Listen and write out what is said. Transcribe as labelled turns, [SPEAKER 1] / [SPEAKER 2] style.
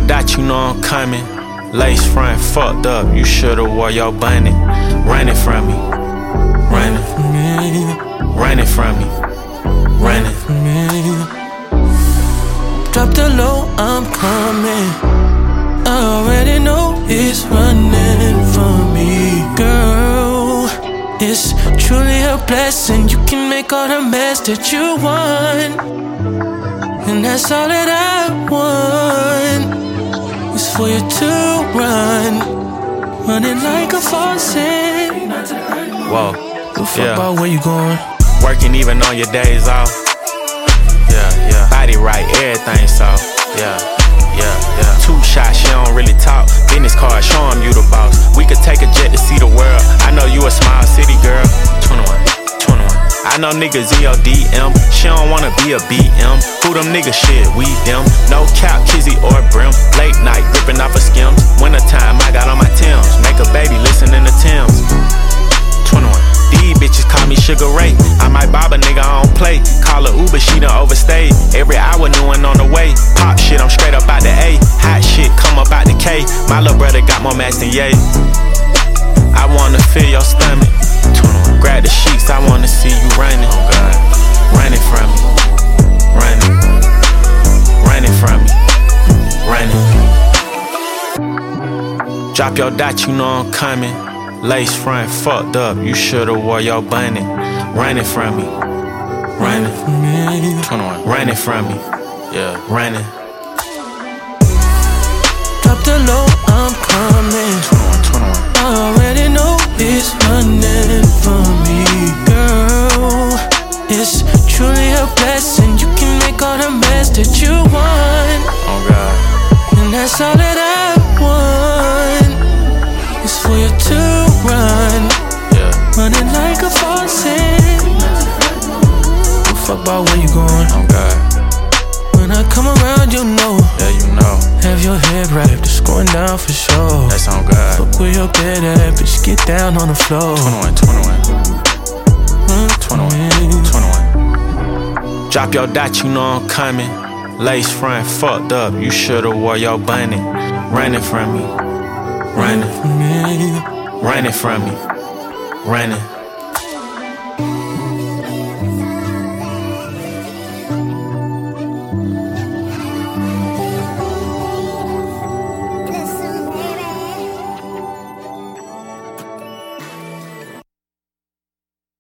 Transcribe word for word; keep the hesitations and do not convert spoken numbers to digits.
[SPEAKER 1] dot, you know I'm coming. Lace front fucked up, you should've wore your bunny. Running from me, running from me, running from me, running from me.
[SPEAKER 2] Drop the low, I'm coming. I already know it's running from me, girl. It's truly a blessing. You can make all the mess that you want, and that's all that I want. It's for you to run, running like a faucet.
[SPEAKER 1] Whoa,
[SPEAKER 2] Don't fuck
[SPEAKER 1] yeah.
[SPEAKER 2] about where you going.
[SPEAKER 1] Working even on your days off. Yeah, yeah. Body right, everything soft. Yeah, yeah, yeah. Two shots, she don't really talk. Business card, show 'em you the boss. We could take a jet to see the world. I know you a small city girl. twenty-one, twenty-one. I know niggas in your D M. She don't wanna be a B M. Who them niggas shit, we them. No cap, Kizzy or Brim. Late night, gripping off of skims. Wintertime, I got on my Timbs. Make a baby listening to Tim's. twenty-one. These bitches call me Sugar Ray. I might bob a nigga on play. Call her Uber, she done overstayed. Every hour, new one on the way. Pop shit, I'm straight up out the A. Hot shit, come up out the K. My little brother got more mass than Ye. I wanna feel your stomach. twenty-one. Grab the sheets, I wanna see you running. Oh God. Running from me. Running. Running from me. Running. Drop your dot, you know I'm coming. Lace front fucked up, you should've wore your bunny. Running from me, running from me, twenty-one. Running from me, yeah, running.
[SPEAKER 2] Drop the low, I'm coming.
[SPEAKER 1] twenty-one, twenty-one.
[SPEAKER 2] I already know it's running from me, girl. It's truly a blessing. You can make all the mess that you want.
[SPEAKER 1] Oh God.
[SPEAKER 2] And that's all that I want. It's for you to run,
[SPEAKER 1] yeah.
[SPEAKER 2] Running like a faucet. Don't fuck about where you going.
[SPEAKER 1] Oh God.
[SPEAKER 2] When I come around, you know.
[SPEAKER 1] Yeah, you know.
[SPEAKER 2] Have your head wrapped, it's going down for sure.
[SPEAKER 1] That's on God.
[SPEAKER 2] Fuck where your bed at, bitch, get down on the floor.
[SPEAKER 1] twenty-one, twenty-one. twenty-one, twenty-one. Drop your dot, you know I'm coming. Lace front fucked up, you should've wore your bunny. Running from me. Running from me, running from me, running.